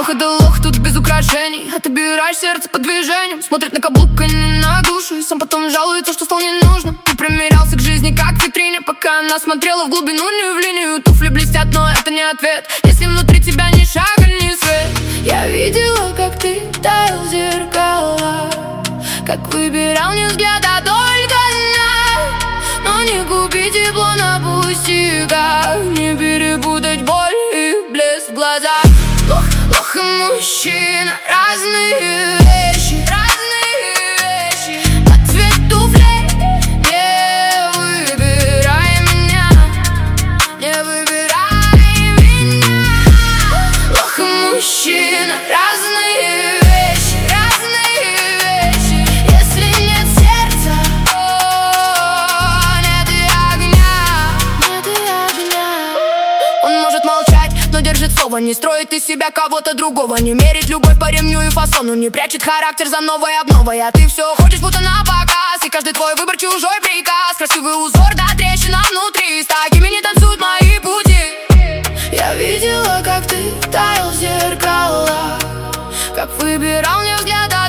Ох, это лох тут без украшений. Отобираешь сердце по движениям. Смотрит на каблук, а не на душу. И сам потом жалуется, что стал ненужным. Ты примерялся к жизни, как к витрине, пока она смотрела в глубину, не в линию. Туфли блестят, но это не ответ, если внутри тебя ни шага, ни свет. Я видела, как ты таял в зеркала, как выбирал не взгляд, а только дня. Но не купи тепло на пустяках, не перепутать боль и блеск в глазах. Лох и мужчина, разные вещи, под цвет туфлей. Не выбирай меня, не выбирай меня. Лох и мужчина, разные вещи, если нет сердца, нет и огня, нет и огня. Он может молчать, но держит слово, не строит из себя кого-то другого, не мерит любовь по ремню и фасону, не прячет характер за новой обновой. А ты все хочешь будто на показ, и каждый твой выбор чужой приказ. Красивый узор, да трещина внутри, с такими не танцуют мои пути. Я видела, как ты таял в зеркала, как выбирал не взгляд,